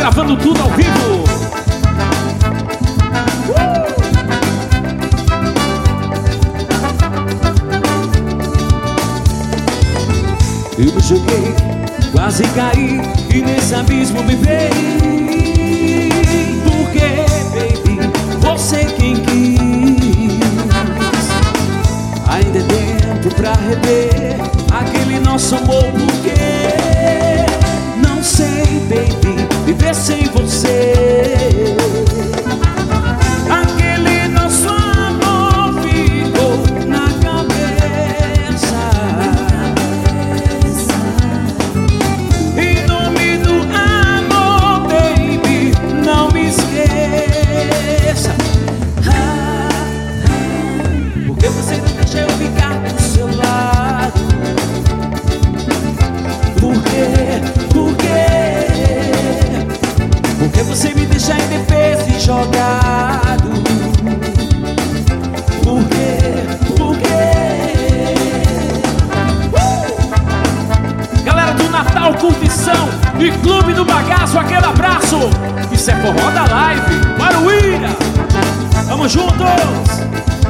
gravando tudo ao vivo. Eu me joguei, quase caí e nesse abismo me veio. Porque, baby, você quem quis. Ainda é tempo pra rever aquele nosso amor. Porque não sei, baby, viver sem você. Aquele nosso amor ficou na cabeça. Em nome do amor, baby, não me esqueça. Porque você não deixa eu ficar do seu lado. Por quê? Por quê? Porque você me deixa indefeso e jogado. Por quê? Por quê? Galera do Natal Curtição e Clube do Bagaço, aquele abraço. Isso é forró da live, Maruíra. Tamo juntos.